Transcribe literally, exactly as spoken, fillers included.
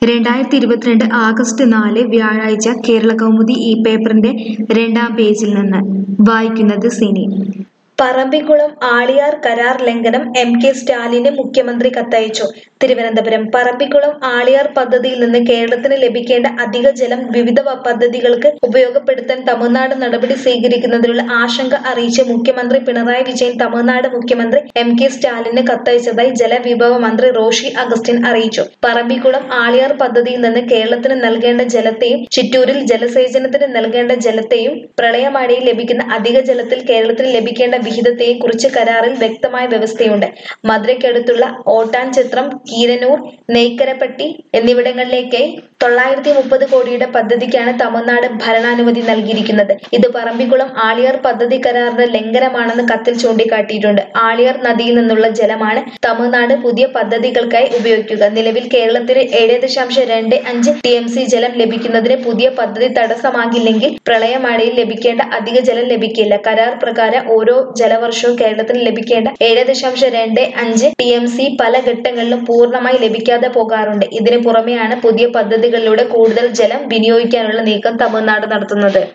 രണ്ടായിരത്തി ഇരുപത്തിരണ്ട് ആഗസ്റ്റ് നാല് വ്യാഴാഴ്ച കേരള കൗമുദി ഈ പേപ്പറിന്റെ രണ്ടാം പേജിൽ നിന്ന് വായിക്കുന്നത് സിനി. പറമ്പിക്കുളം ആളിയാർ കരാർ ലംഘനം എം കെ സ്റ്റാലിന് മുഖ്യമന്ത്രി കത്തയച്ചു. തിരുവനന്തപുരം പറമ്പിക്കുളം ആളിയാർ പദ്ധതിയിൽ നിന്ന് കേരളത്തിന് ലഭിക്കേണ്ട അധിക ജലം വിവിധ പദ്ധതികൾക്ക് ഉപയോഗപ്പെടുത്താൻ തമിഴ്നാട് നടപടി സ്വീകരിക്കുന്നതിലുള്ള ആശങ്ക അറിയിച്ച് മുഖ്യമന്ത്രി പിണറായി വിജയൻ തമിഴ്നാട് മുഖ്യമന്ത്രി എം കെ സ്റ്റാലിന് കത്തയച്ചതായി ജലവിഭവ മന്ത്രി റോഷി അഗസ്റ്റിൻ അറിയിച്ചു. പറമ്പിക്കുളം ആളിയാർ പദ്ധതിയിൽ നിന്ന് കേരളത്തിന് നൽകേണ്ട ജലത്തെയും ചിറ്റൂരിൽ ജലസേചനത്തിന് നൽകേണ്ട ജലത്തെയും പ്രളയമഴയിൽ ലഭിക്കുന്ന അധിക ജലത്തിൽ കേരളത്തിന് ലഭിക്കേണ്ട വിഹിതത്തെയും കുറിച്ച് കരാറിൽ വ്യക്തമായ വ്യവസ്ഥയുണ്ട്. മധുരയ്ക്കടുത്തുള്ള ഓട്ടാൻചിത്രം, കീരനൂർ, നെയ്ക്കരപ്പട്ടി എന്നിവിടങ്ങളിലേക്കായി തൊള്ളായിരത്തി മുപ്പത് കോടിയുടെ പദ്ധതിക്കാണ് തമിഴ്നാട് ഭരണാനുമതി നൽകിയിരിക്കുന്നത്. ഇത് പറമ്പിക്കുളം ആളിയാർ പദ്ധതി കരാറിന്റെ ലംഘനമാണെന്ന് കത്തിൽ ചൂണ്ടിക്കാട്ടിയിട്ടുണ്ട്. ആളിയാർ നദിയിൽ നിന്നുള്ള ജലമാണ് തമിഴ്നാട് പുതിയ പദ്ധതികൾക്കായി ഉപയോഗിക്കുക. നിലവിൽ കേരളത്തിന് ഏഴ് ദശാംശം രണ്ട് അഞ്ച് ടി എം സി ജലം ലഭിക്കുന്നതിന് പുതിയ പദ്ധതി തടസ്സമാകില്ലെങ്കിൽ പ്രളയമഴയിൽ ലഭിക്കേണ്ട അധിക ജലം ലഭിക്കില്ല. കരാർ പ്രകാരം ഓരോ ജലവർഷവും കേരളത്തിന് ലഭിക്കേണ്ട ഏഴ് ദശാംശം രണ്ട് അഞ്ച് ടി എം സി പല ഘട്ടങ്ങളിലും പൂർണ്ണമായി ലഭിക്കാതെ പോകാറുണ്ട്. ഇതിന് പുറമെയാണ് പുതിയ പദ്ധതികളിലൂടെ കൂടുതൽ ജലം വിനിയോഗിക്കാനുള്ള നീക്കം തമിഴ്നാട് നടത്തുന്നത്.